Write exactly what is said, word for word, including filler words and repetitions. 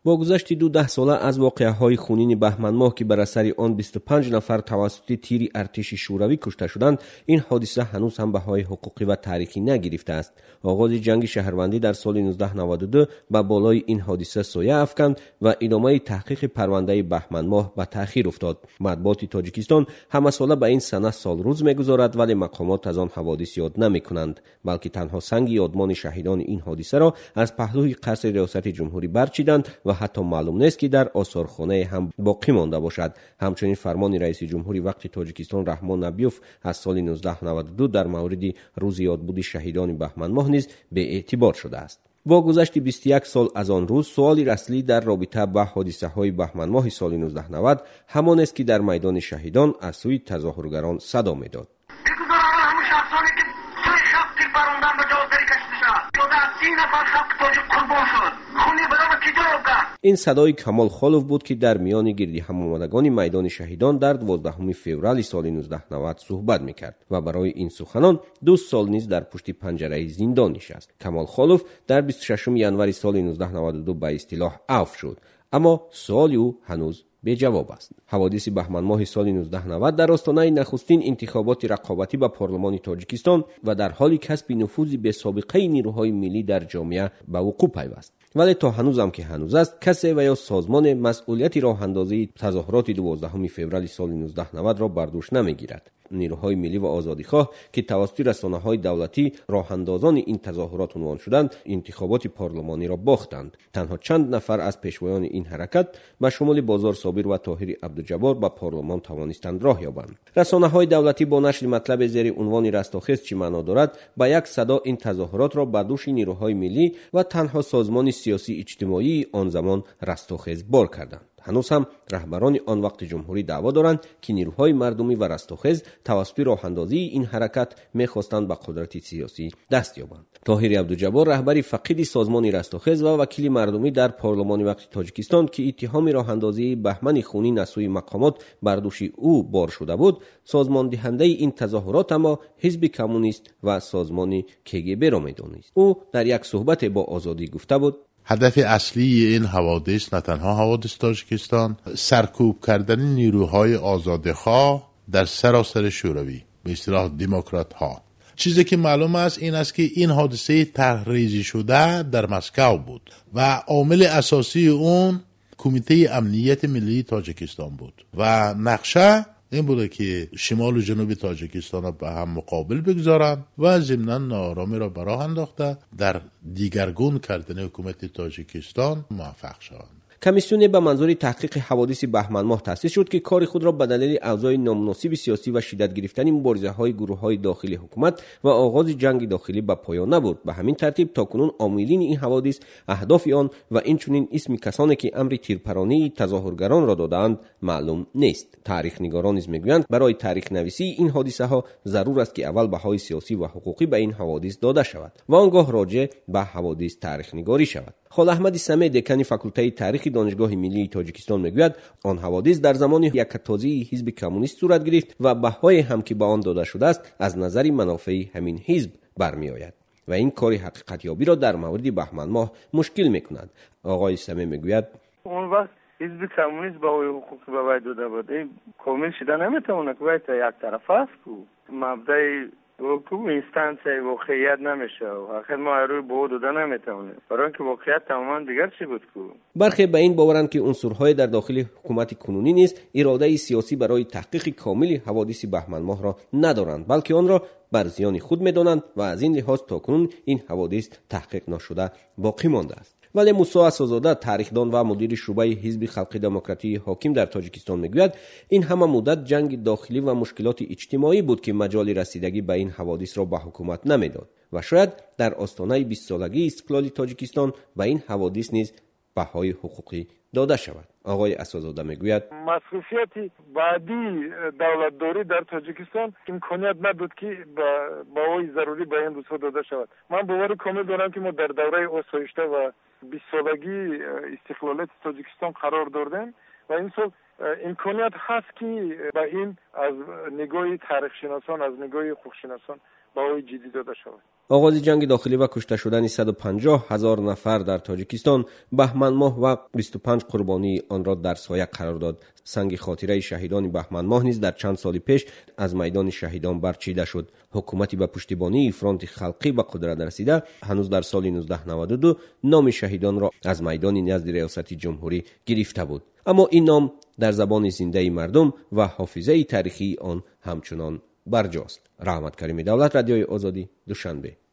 با گذشت دو ده ساله از واقعه‌های خونین بهمن ماه که بر اثر آن بیست و پنج نفر توسط تیر ارتش شوروی کشته شدند، این حادثه هنوز هم بهای حقوقی و تاریخی نگرفته است. آغاز جنگ شهروندی در سال نوزده نود و دو به بالای این حادثه سایه افکند و ادامه تحقیق پرونده بهمن ماه به تأخیر افتاد. مطبوعات تاجیکستان همه ساله به این سنه سال روز می‌گذارد، ولی مقامات از آن حوادث یاد نمی‌کنند، بلکه تنها سنگ یادمان شهیدان این حادثه را از پهلوی قصر ریاست جمهوری برچیدند و حتی معلوم نیست که در آثارخانه هم باقی مانده باشد. همچنین فرمان رئیس جمهوری وقت تاجیکستان رحمان نبیوف از سال نوزده نود و دو در مورد روز یادبود شهیدان بهمن ماه نیز به اعتبار شده است. با گذشت بیست و یک سال از آن روز، سوالی اصلی در رابطه با حادثه های بهمن ماه سال نوزده نود همان است که در میدان شهیدان از سوی تظاهرگران صدا میداد. این صدای کمال خالوف بود که در میان گردی هم آمدگان میدان شهیدان در دوازدهم فوریه سال نوزده نود صحبت میکرد و برای این سخنان دو سال نیز در پشت پنجره زندان نشست. کمال خالوف در بیست و ششم ژانویه سال نوزده نود و دو به اصطلاح عفو شد، اما سوال او هنوز به جواب است. حوادث بهمن ماه سال نوزده نود در آستانه نخستین انتخابات رقابتی به پارلمان تاجیکستان و در حال کسب نفوذ به سابقه نیروهای ملی در جامعه به وقوع پیوست. ولی تا هنوز هم که هنوز است، کسی و یا سازمان مسئولیت راه اندازی تظاهرات دوازدهم فوریه سال نوزده نود را بر دوش نمیگیرد. نیروهای ملی و آزادیخواه که توسط رسانه‌های دولتی راه اندازان این تظاهرات عنوان شدند، انتخابات پارلمانی را باختند. تنها چند نفر از پیشوایان این حرکت به شمول بازار صابر و طاهر عبدالجبار به پارلمان توانستند راه یابند. رسانه‌های دولتی با نشر مطلب زیر عنوان رستاخیز چه معنا دارد، با یک صدا این تظاهرات را بر دوش نیروهای ملی و تنها سازمان سیاسی اجتماعی آن زمان رستاخیز بار کردند. هنوز هم رهبران آن وقت جمهوری دعوا دارند که نیروهای مردمی و رستاخیز توسط راه اندازی این حرکت می‌خواستند به قدرت سیاسی دست یابند. طاهر عبدالجبار رهبر فقید سازمان رستاخیز و وکیل مردمی در پارلمان وقت تاجیکستان که اتهام راه اندازی بهمن خونین از سوی مقامات بر دوش او بار شده بود، سازمان دهنده این تظاهرات اما حزب کمونیست و سازمان کگب را می‌دانست. او در یک صحبت با آزادی گفته بود: هدف اصلی این حوادث نه تنها حوادث تاجیکستان، سرکوب کردن نیروهای آزادخواه در سراسر شوروی، به اصطلاح دموکرات ها. چیزی که معلوم است این است که این حادثه تحریزی شده در مسکو بود و عامل اساسی اون کمیته امنیت ملی تاجیکستان بود و نقشه این بوده که شمال و جنوب تاجیکستان را به هم مقابل بگذارند و ضمناً ناآرامی را به راه انداخته در دیگرگون کردن حکومت تاجیکستان موفق شوند. کمیسیون به منظور تحقیق حوادث بهمن ماه تأسیس شد که کار خود را به دلیل اوضاع نامناسب سیاسی و شدت گرفتن مبارزه‌های گروه‌های داخلی حکومت و آغاز جنگ داخلی به پایان نبرد. به همین ترتیب تاکنون عاملین این حوادث، اهداف آن و اینچنین اسم کسانی که امر تیرپرانی تظاهرگران را دادند معلوم نیست. تاریخ نگاران نیز میگویند برای تاریخ نویسی این حادثه ها ضرور است که اول بهای سیاسی و حقوقی به این حوادث داده شود و آنگاه راجع به حوادث تاریخ نگاری شود. خال احمد سمی دکان فاکولته تاریخ دانشگاه ملی تاجیکستان میگوید آن حوادث در زمان یکتازی حزب کمونیست صورت گرفت و بهای هم که به آن داده شده است از نظر منافع همین حزب برمی آید و این کار حقیقت یابی را در مورد بهمن ماه مشکل میکند. آقای سمی میگوید اون وقت حزب کمونیست با حقوق به وای داده بود، این کامل شده نمیتونه که باید یک طرف است کو مبدأ حکومت اینستانس واقعیت نمیشه و آخر ما روی بود داده نمیتونه، برای اینکه واقعیت تماما دیگر چی بود کو. برخی به این باورند که عنصرهای در داخل حکومت کنونی نیز اراده سیاسی برای تحقیق کامل حوادث بهمن ماه را ندارند، بلکه آن را بر زیان خود میدانند و از این لحاظ تاکنون این حوادث تحقیق نشده باقی مانده است. ولی موسی اسدزاده، تاریخدان و مدیر شعبه حزب خلق دموکراتی حاکم در تاجیکستان میگوید این همه مدت جنگ داخلی و مشکلات اجتماعی بود که مجال رسیدگی به این حوادث را به حکومت نمیداد و شاید در آستانه بیست سالگی استقلال تاجیکستان به این حوادث نیز بهای حقوقی داده شود. آقای اسدزاده میگوید مصرفیت بعدی دولتداری در تاجیکستان امکانیت نداد که با بهای ضروری به این روزها داده شود. من باور کامل دارم که ما در دوره آسایشته و بیست سالگی استقلالیت تاجیکستان قرار دادیم و این سال امکانیت هست که به این از نگاه تاریخ شناسان، از نگاه حقوق شناسان بهای جدی داده شود. آغاز جنگ داخلی و کشته شدن صد و پنجاه هزار نفر در تاجیکستان بهمن ماه و بیست و پنج قربانی آن را در سایه قرار داد. سنگ خاطره شهیدان بهمن ماه نیز در چند سال پیش از میدان شهیدان برچیده شد. حکومتی به پشتیبانی فرانت خلقی به قدرت رسیده هنوز در سال نوزده نود و دو نام شهیدان را از میدان نزد ریاست جمهوری گرفته بود، اما این نام در زبان زنده مردم و حافظه تاریخی آن همچنان برجاست. رحمت کریم دولت، رادیوی آزادی، دوشنبه.